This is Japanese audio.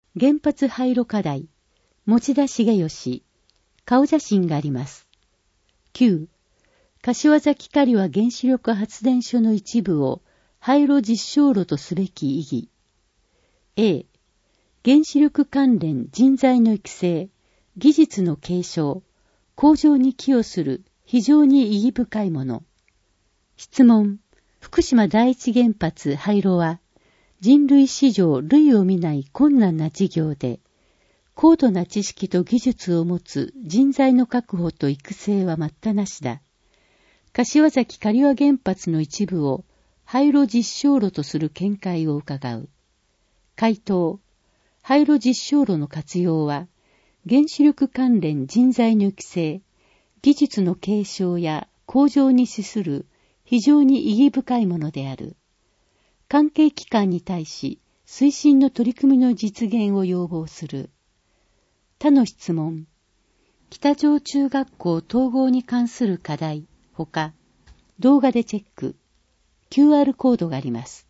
原発廃炉課題、持田茂義、顔写真があります。9、柏崎刈羽原子力発電所の一部を廃炉実証炉とすべき意義。A、原子力関連人材の育成、技術の継承、向上に寄与する非常に意義深いもの。質問。福島第一原発廃炉は人類史上類を見ない困難な事業で、高度な知識と技術を持つ人材の確保と育成は待ったなしだ。柏崎刈羽原発の一部を廃炉実証炉とする見解を伺う。回答。廃炉実証炉の活用は、原子力関連人材の育成、技術の継承や向上に資する非常に意義深いものである。関係機関に対し推進の取り組みの実現を要望する。他の質問。北城中学校統合に関する課題、ほか、動画でチェック。QR コードがあります。